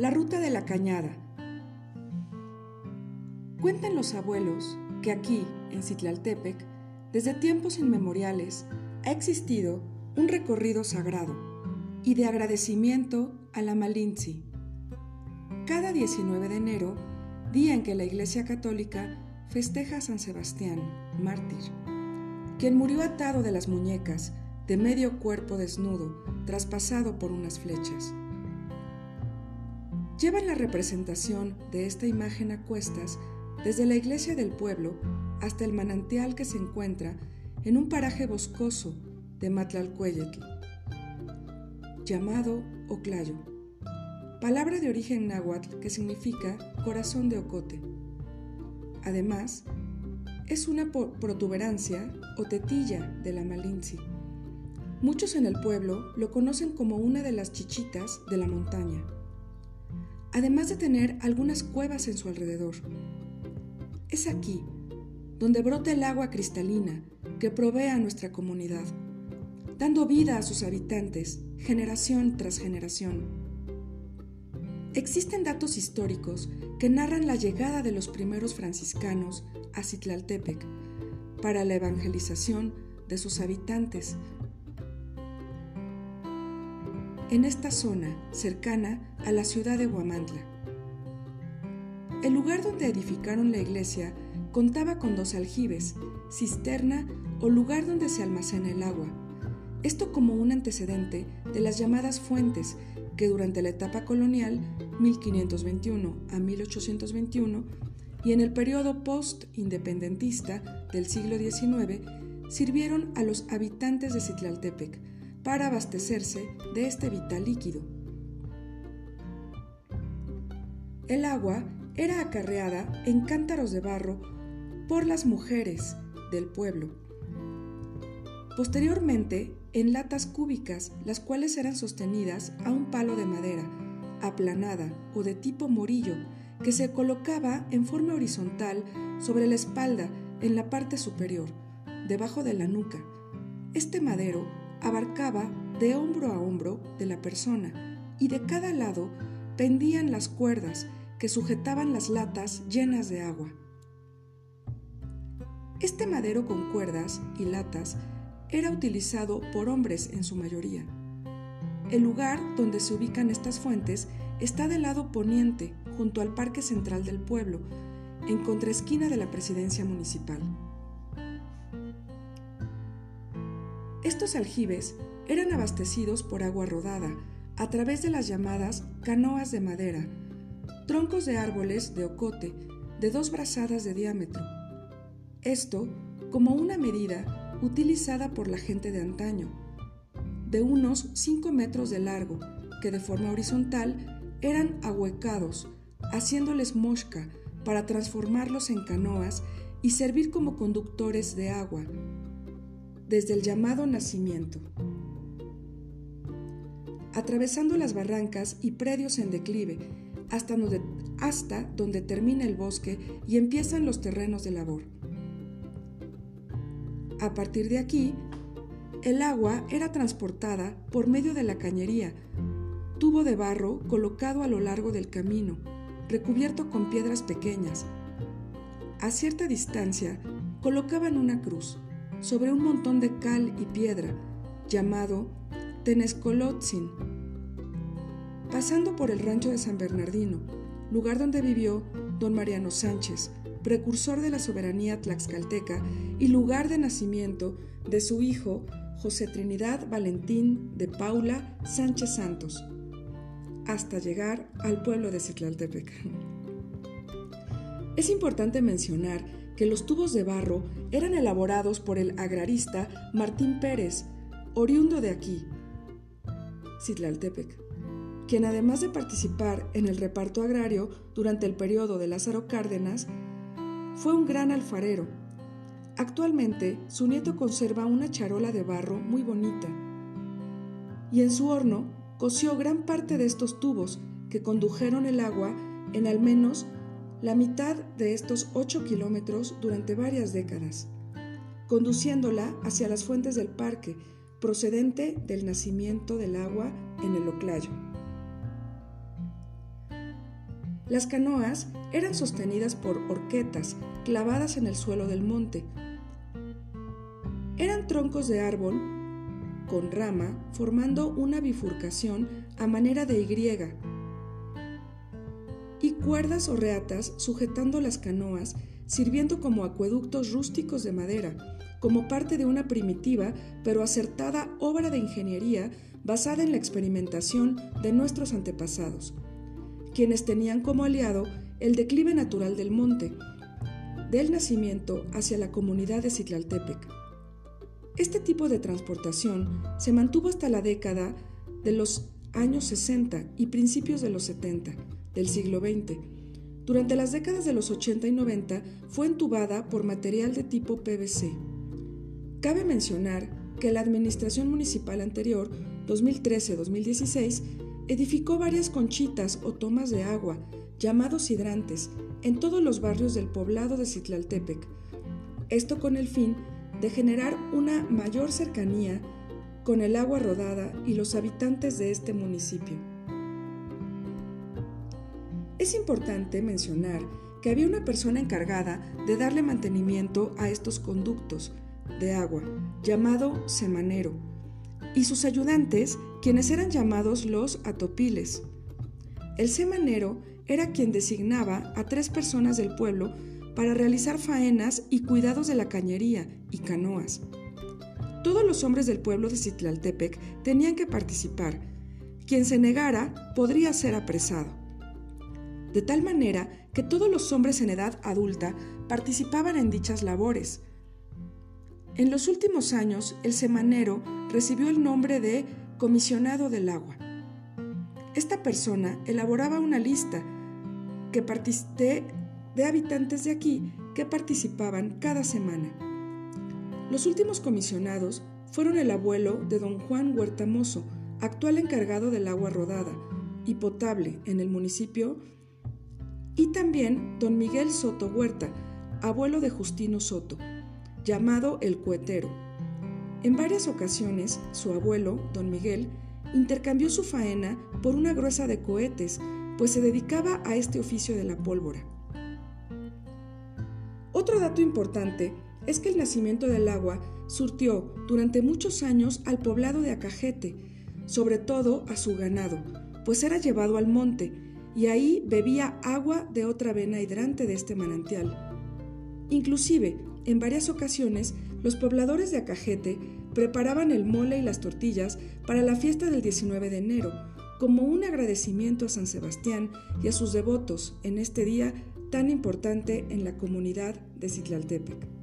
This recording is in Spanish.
La ruta de la cañada. Cuentan los abuelos que aquí, en Citlaltépec, desde tiempos inmemoriales, ha existido un recorrido sagrado y de agradecimiento a la Malinche. Cada 19 de enero, día en que la Iglesia Católica festeja a San Sebastián, mártir, quien murió atado de las muñecas, de medio cuerpo desnudo, traspasado por unas flechas. Llevan la representación de esta imagen a cuestas desde la iglesia del pueblo hasta el manantial que se encuentra en un paraje boscoso de Matlalcueyetl, llamado Oclayo, palabra de origen náhuatl que significa corazón de ocote. Además, es una protuberancia o tetilla de la Malinche. Muchos en el pueblo lo conocen como una de las chichitas de la montaña, además de tener algunas cuevas en su alrededor. Es aquí donde brota el agua cristalina que provee a nuestra comunidad, dando vida a sus habitantes, generación tras generación. Existen datos históricos que narran la llegada de los primeros franciscanos a Citlaltépec para la evangelización de sus habitantes. En esta zona, cercana a la ciudad de Huamantla. El lugar donde edificaron la iglesia contaba con 2 aljibes, cisterna o lugar donde se almacena el agua. Esto como un antecedente de las llamadas fuentes que durante la etapa colonial, 1521 a 1821, y en el periodo post-independentista del siglo XIX, sirvieron a los habitantes de Citlaltépec para abastecerse de este vital líquido. El agua era acarreada en cántaros de barro por las mujeres del pueblo. Posteriormente, en latas cúbicas, las cuales eran sostenidas a un palo de madera, aplanada o de tipo morillo, que se colocaba en forma horizontal sobre la espalda en la parte superior, debajo de la nuca. Este madero abarcaba de hombro a hombro de la persona y de cada lado pendían las cuerdas que sujetaban las latas llenas de agua. Este madero con cuerdas y latas era utilizado por hombres en su mayoría. El lugar donde se ubican estas fuentes está del lado poniente, junto al Parque Central del pueblo, en contraesquina de la presidencia municipal. Estos aljibes eran abastecidos por agua rodada a través de las llamadas canoas de madera, troncos de árboles de ocote de 2 brazadas de diámetro. Esto como una medida utilizada por la gente de antaño, de unos 5 metros de largo, que de forma horizontal eran ahuecados, haciéndoles mosca para transformarlos en canoas y servir como conductores de agua, desde el llamado nacimiento, atravesando las barrancas y predios en declive, hasta donde termina el bosque y empiezan los terrenos de labor. A partir de aquí, el agua era transportada por medio de la cañería, tubo de barro colocado a lo largo del camino, recubierto con piedras pequeñas. A cierta distancia, colocaban una cruz sobre un montón de cal y piedra, llamado Tenezcolotzin, pasando por el rancho de San Bernardino, lugar donde vivió don Mariano Sánchez, precursor de la soberanía tlaxcalteca y lugar de nacimiento de su hijo José Trinidad Valentín de Paula Sánchez Santos, hasta llegar al pueblo de Citlaltépec. Es importante mencionar que los tubos de barro eran elaborados por el agrarista Martín Pérez, oriundo de aquí, Citlaltépec, quien además de participar en el reparto agrario durante el periodo de Lázaro Cárdenas, fue un gran alfarero. Actualmente, su nieto conserva una charola de barro muy bonita, y en su horno coció gran parte de estos tubos que condujeron el agua en al menos la mitad de estos 8 kilómetros durante varias décadas, conduciéndola hacia las fuentes del parque, procedente del nacimiento del agua en el Oclayo. Las canoas eran sostenidas por horquetas clavadas en el suelo del monte. Eran troncos de árbol con rama formando una bifurcación a manera de Y y cuerdas o reatas sujetando las canoas, sirviendo como acueductos rústicos de madera, como parte de una primitiva pero acertada obra de ingeniería basada en la experimentación de nuestros antepasados, quienes tenían como aliado el declive natural del monte, del nacimiento hacia la comunidad de Citlaltépec. Este tipo de transportación se mantuvo hasta la década de los años 60 y principios de los 70 del siglo XX. Durante las décadas de los 80 y 90 fue entubada por material de tipo PVC. Cabe mencionar que la administración municipal anterior, 2013-2016, edificó varias conchitas o tomas de agua, llamados hidrantes, en todos los barrios del poblado de Citlaltépec. Esto con el fin de generar una mayor cercanía con el agua rodada y los habitantes de este municipio. Es importante mencionar que había una persona encargada de darle mantenimiento a estos conductos de agua, llamado semanero, y sus ayudantes, quienes eran llamados los atopiles. El semanero era quien designaba a 3 personas del pueblo para realizar faenas y cuidados de la cañería y canoas. Todos los hombres del pueblo de Citlaltépec tenían que participar. Quien se negara podría ser apresado. De tal manera que todos los hombres en edad adulta participaban en dichas labores. En los últimos años, el semanero recibió el nombre de comisionado del agua. Esta persona elaboraba una lista de habitantes de aquí que participaban cada semana. Los últimos comisionados fueron el abuelo de don Juan Huerta Mozo, actual encargado del agua rodada y potable en el municipio, y también don Miguel Soto Huerta, abuelo de Justino Soto, llamado el Cuetero. En varias ocasiones, su abuelo, don Miguel, intercambió su faena por una gruesa de cohetes, pues se dedicaba a este oficio de la pólvora. Otro dato importante es que el nacimiento del agua surtió durante muchos años al poblado de Acajete, sobre todo a su ganado, pues era llevado al monte y ahí bebía agua de otra vena hidrante de este manantial. Inclusive, en varias ocasiones, los pobladores de Acajete preparaban el mole y las tortillas para la fiesta del 19 de enero, como un agradecimiento a San Sebastián y a sus devotos en este día tan importante en la comunidad de Citlaltépec.